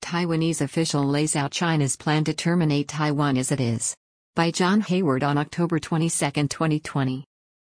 Taiwanese official lays out China's plan to terminate Taiwan as it is. By John Hayward on October 22, 2020.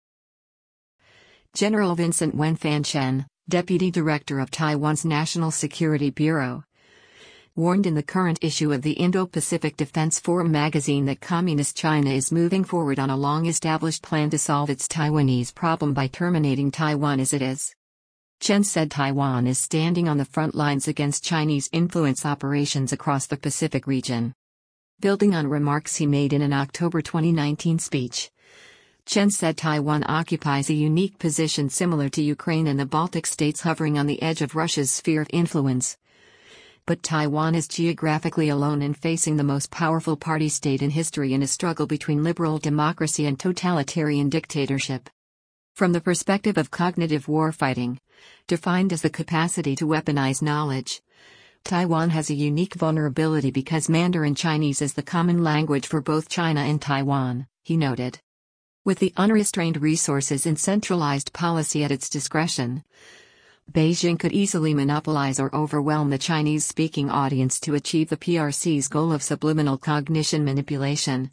General Vincent Wen Fan-Chen, Deputy Director of Taiwan's National Security Bureau, warned in the current issue of the Indo-Pacific Defense Forum magazine that Communist China is moving forward on a long-established plan to solve its Taiwanese problem by terminating Taiwan as it is. Chen said Taiwan is standing on the front lines against Chinese influence operations across the Pacific region. Building on remarks he made in an October 2019 speech, Chen said Taiwan occupies a unique position similar to Ukraine and the Baltic states, hovering on the edge of Russia's sphere of influence. But Taiwan is geographically alone and facing the most powerful party state in history in a struggle between liberal democracy and totalitarian dictatorship. From the perspective of cognitive warfighting, defined as the capacity to weaponize knowledge, Taiwan has a unique vulnerability because Mandarin Chinese is the common language for both China and Taiwan, he noted. With the unrestrained resources and centralized policy at its discretion, Beijing could easily monopolize or overwhelm the Chinese-speaking audience to achieve the PRC's goal of subliminal cognition manipulation,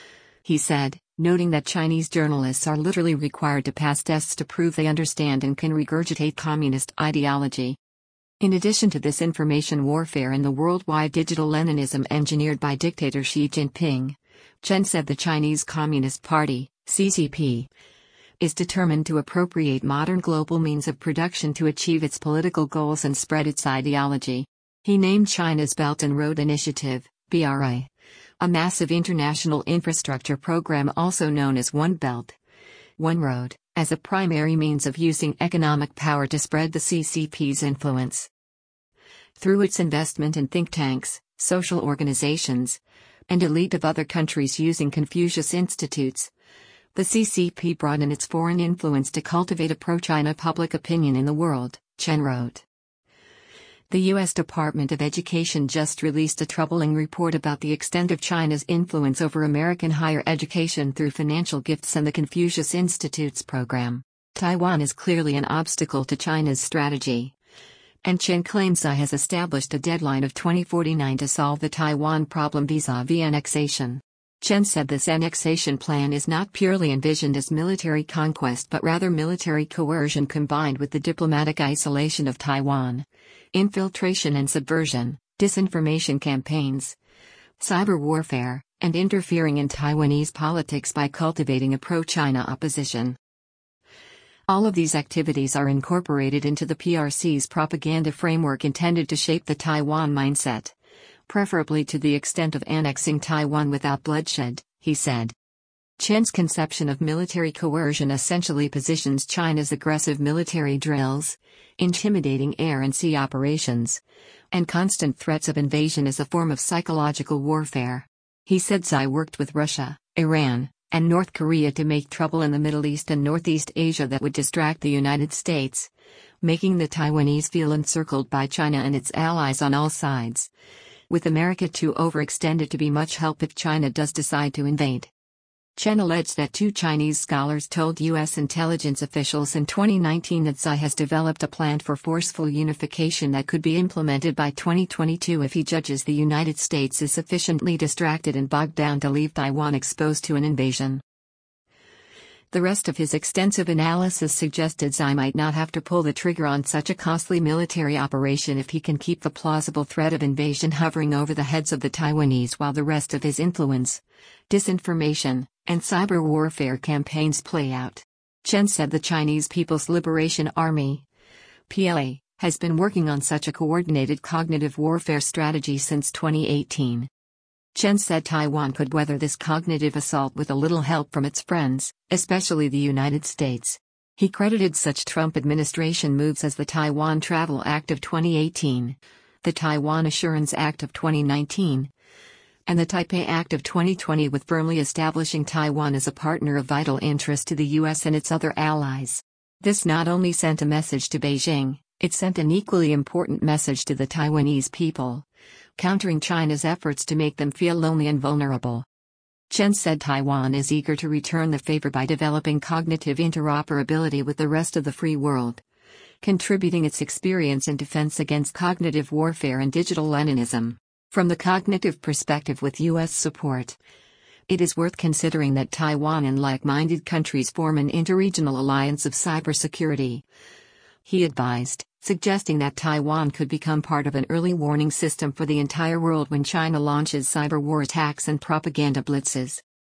he said, noting that Chinese journalists are literally required to pass tests to prove they understand and can regurgitate communist ideology. In addition to this information warfare and the worldwide digital Leninism engineered by dictator Xi Jinping, Chen said the Chinese Communist Party, CCP, is determined to appropriate modern global means of production to achieve its political goals and spread its ideology. He named China's Belt and Road Initiative, BRI, a massive international infrastructure program also known as One Belt, One Road, as a primary means of using economic power to spread the CCP's influence. Through its investment in think tanks, social organizations, and elite of other countries using Confucius Institutes, the CCP broadened its foreign influence to cultivate a pro-China public opinion in the world, Chen wrote. The U.S. Department of Education just released a troubling report about the extent of China's influence over American higher education through financial gifts and the Confucius Institute's program. Taiwan is clearly an obstacle to China's strategy, and Chen claims Xi has established a deadline of 2049 to solve the Taiwan problem vis-à-vis annexation. Chen said this annexation plan is not purely envisioned as military conquest but rather military coercion combined with the diplomatic isolation of Taiwan, infiltration and subversion, disinformation campaigns, cyber warfare, and interfering in Taiwanese politics by cultivating a pro-China opposition. All of these activities are incorporated into the PRC's propaganda framework intended to shape the Taiwan mindset, preferably to the extent of annexing Taiwan without bloodshed, he said. Chen's conception of military coercion essentially positions China's aggressive military drills, intimidating air and sea operations, and constant threats of invasion as a form of psychological warfare. He said Xi worked with Russia, Iran, and North Korea to make trouble in the Middle East and Northeast Asia that would distract the United States, making the Taiwanese feel encircled by China and its allies on all sides, with America too overextended to be much help if China does decide to invade. Chen alleged that two Chinese scholars told U.S. intelligence officials in 2019 that Xi has developed a plan for forceful unification that could be implemented by 2022 if he judges the United States is sufficiently distracted and bogged down to leave Taiwan exposed to an invasion. The rest of his extensive analysis suggested Xi might not have to pull the trigger on such a costly military operation if he can keep the plausible threat of invasion hovering over the heads of the Taiwanese while the rest of his influence, disinformation, and cyber warfare campaigns play out. Chen said the Chinese People's Liberation Army, PLA, has been working on such a coordinated cognitive warfare strategy since 2018. Chen said Taiwan could weather this cognitive assault with a little help from its friends, especially the United States. He credited such Trump administration moves as the Taiwan Travel Act of 2018, the Taiwan Assurance Act of 2019, and the Taipei Act of 2020 with firmly establishing Taiwan as a partner of vital interest to the U.S. and its other allies. This not only sent a message to Beijing, it sent an equally important message to the Taiwanese people, countering China's efforts to make them feel lonely and vulnerable. Chen said Taiwan is eager to return the favor by developing cognitive interoperability with the rest of the free world, contributing its experience in defense against cognitive warfare and digital Leninism. From the cognitive perspective with U.S. support, it is worth considering that Taiwan and like-minded countries form an interregional alliance of cybersecurity, he advised, suggesting that Taiwan could become part of an early warning system for the entire world when China launches cyber war attacks and propaganda blitzes.